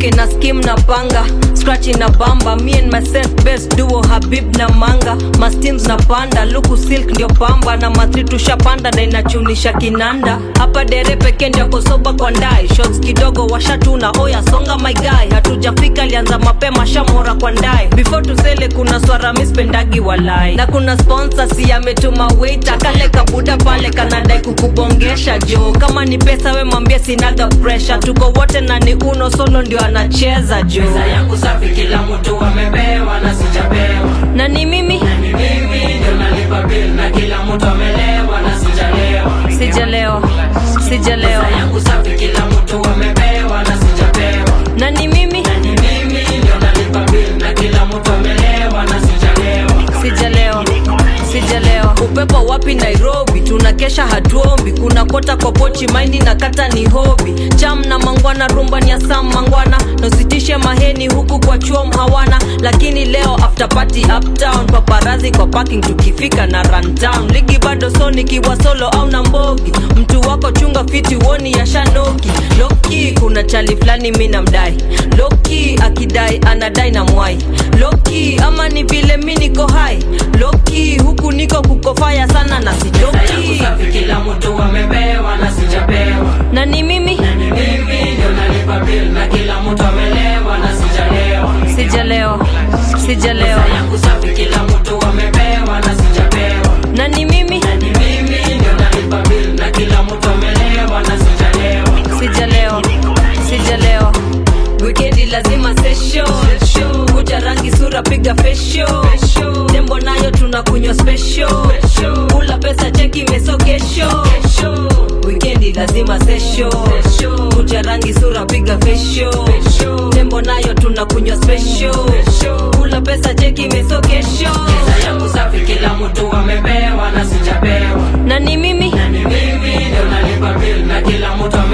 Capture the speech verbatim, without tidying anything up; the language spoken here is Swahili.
na skim na panga, scratching na bamba. Me and myself best duo Habib na Manga. My steams na panda, luku silk ndio pamba. Na matri tushapanda na inachunisha kinanda. Hapa dere peke ndio kosoba kwa ndai. Shots kidogo washatuna, oya songa my guy. Hatujafika lianza mapema shamora kwa ndai. Before tusele kuna swara mispendagi walai. Na kuna sponsor si ametuma waiter. Kale kabuda pale kanadai kukubongesha jo. Kama ni pesa we mwambie sinaga pressure. Tuko wote na ni uno solo ndio anacheza jo. Pesa yangu safi kila mtu amepewa na sijapewa. Na ni mimi Na ni mimi ndio nalipa bill na kila mtu amelewa na sijalewa. Sijalewa, sijalewa. Pesa yangu safi kila mtu amepewa na sijapewa. Na ni mimi Na ni mimi ndio nalipa bill na kila mtu amelewa na sijalewa. Sijalewa, sijalewa. Upepo wapi Nairobi, tunakesha hatuombi. Kuna kota kwa pochi, maindi na kata ni hobby. Cham na mangwana, rumba ni ya Sam Mangwana. Nositishe maheni huku kwa chuom hawana. Lakini leo after party uptown. Paparazi kwa parking tukifika na run down. Ligi bado soni kiwa solo au na mbogi. Mtu wako chunga fiti woni ya shanoki. Loki kuna chali flani mina mdai. Loki akidai anadai na mwai. Loki ama ni vile mi niko high. Loki huku niko kukofaya sana na sijoki. Pesa yangu safi kila mtu amepewa na sijapewa. Na ni mimi Na ni mimi ndio nalipa bill na kila mtu amelewa na sijalewa. Sijalewa, sijalewa. Pesa yangu safi kila mtu amepewa na sijapewa. Na ni mimi Na ni mimi ndio nalipa bill na kila mtu amelewa na sijalewa. Sijalewa, sijalewa. Weekendi lazima session. Kucha rangi sura piga fesho. Tembo nayo tunakunywa special. Kula pesa cheki meso kesho. Weekendi lazima session. Kucha rangi sura piga fesho. Tembo nayo tunakunywa special. Kula pesa cheki meso kesho. Pesa yangu safi kila mtu amepewa na sijapewa. Na ni mimi Na ni mimi ndio nalipa bill na kila mtu